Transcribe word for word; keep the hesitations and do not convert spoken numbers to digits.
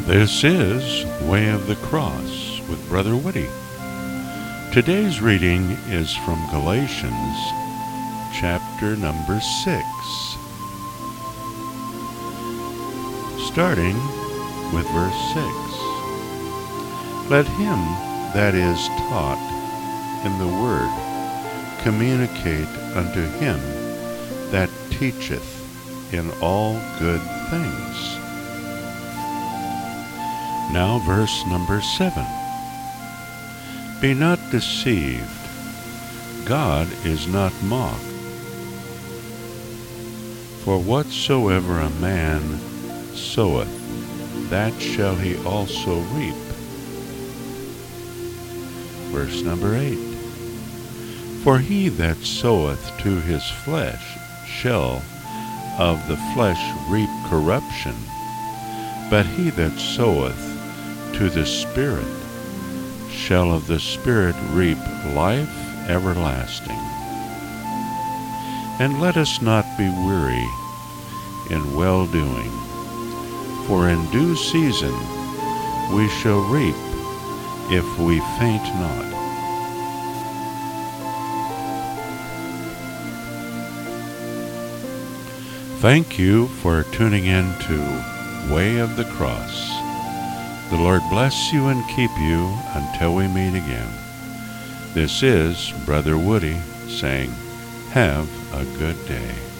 This is Way of the Cross with Brother Woody. Today's reading is from Galatians chapter number six, starting with verse six. Let him that is taught in the word communicate unto him that teacheth in all good things. Now verse number seven. Be not deceived, God is not mocked. For whatsoever a man soweth, that shall he also reap. Verse number eight. For he that soweth to his flesh shall of the flesh reap corruption, but he that soweth to the Spirit shall of the Spirit reap life everlasting. And let us not be weary in well-doing, for in due season we shall reap if we faint not. Thank you for tuning in to Way of the Cross. The Lord bless you and keep you until we meet again. This is Brother Woody saying, have a good day.